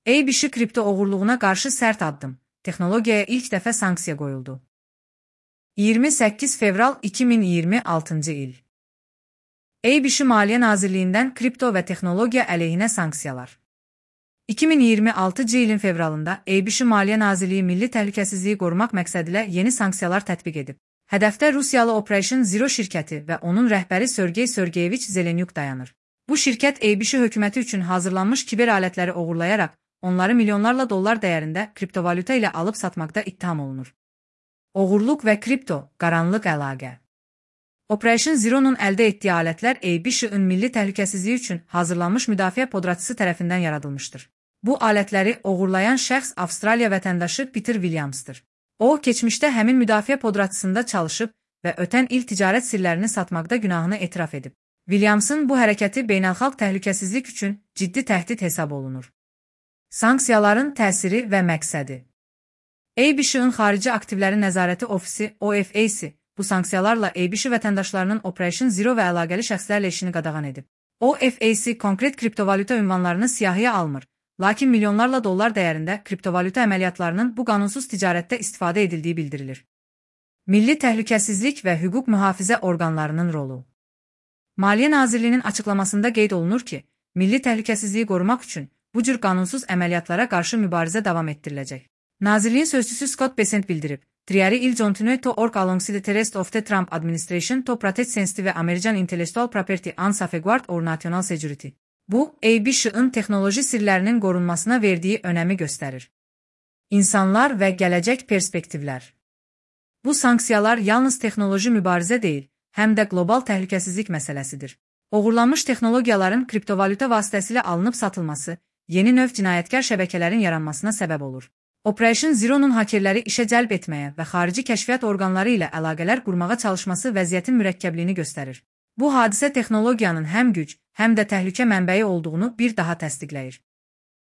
ABC kripto oğurluğuna qarşı sərt addım. Texnologiyaya ilk dəfə sanksiya qoyuldu. 28 fevral 2026 il. ABC Maliyyə Nazirliyindən kripto və texnologiya əleyhinə sanksiyalar. 2026 ilin fevralında ABC Maliyyə Nazirliyi Milli Təhlükəsizliyi qorumaq məqsədilə yeni sanksiyalar tətbiq edib. Hədəfdə Rusiyalı Operation Zero şirkəti və onun rəhbəri Sergey Sergeyeviç Zelenyuk dayanır. Bu şirkət ABC hökuməti üçün hazırlanmış kiber alətləri oğurlayaraq, onları milyonlarla dollar dəyərində kriptovalyuta ilə alıb satmaqda ittiham olunur. Oğurluq və kripto, qaranlıq əlaqə. Operation Zero'nun əldə etdiyi alətlər ABC-ın milli təhlükəsizliyi üçün hazırlanmış müdafiə podratçısı tərəfindən yaradılmışdır. Bu alətləri oğurlayan şəxs Avstraliya vətəndaşı Peter Williams'dır. O, keçmişdə həmin müdafiə podratçısında çalışıb və ötən il ticarət sirlərini satmaqda günahını etiraf edib. Williams'ın bu hərəkəti beynəlxalq təhlükəsizlik üçün ciddi təhdid hesab olunur. Sanksiyaların təsiri və məqsədi. ABC-ın xarici aktivləri nəzarəti ofisi OFAC bu sanksiyalarla ABC vətəndaşlarının Operation Zero və əlaqəli şəxslərlə işini qadağan edib. OFAC konkret kriptovalyuta ünvanlarını siyahıya almır, lakin milyonlarla dollar dəyərində kriptovalyuta əməliyyatlarının bu qanunsuz ticarətdə istifadə edildiyi bildirilir. Milli təhlükəsizlik və hüquq mühafizə orqanlarının rolu. Maliyyə Nazirliyinin açıqlamasında qeyd olunur ki, milli təhlükəsizliyi qorumaq üçün bu cür qanunsuz əməliyyatlara qarşı mübarizə davam etdiriləcək. Nazirliyin sözçüsü Scott Bessent bildirib, Triary il continue to work alongside the rest of the Trump administration to protect sensitive American intellectual property and safeguard our national security. Bu, ABC-ın texnoloji sirlərinin qorunmasına verdiyi önəmi göstərir. İnsanlar və gələcək perspektivlər. Bu sanksiyalar yalnız texnoloji mübarizə deyil, həm də qlobal təhlükəsizlik məsələsidir. Oğurlanmış texnologiyaların kriptovalyuta vasitəsilə alınıb satılması, yeni növ cinayətkar şəbəkələrin yaranmasına səbəb olur. Operation Zero'nun hakerləri işə cəlb etməyə və xarici kəşfiyyat orqanları ilə əlaqələr qurmağa çalışması vəziyyətin mürəkkəbliyini göstərir. Bu hadisə texnologiyanın həm güc, həm də təhlükə mənbəyi olduğunu bir daha təsdiqləyir.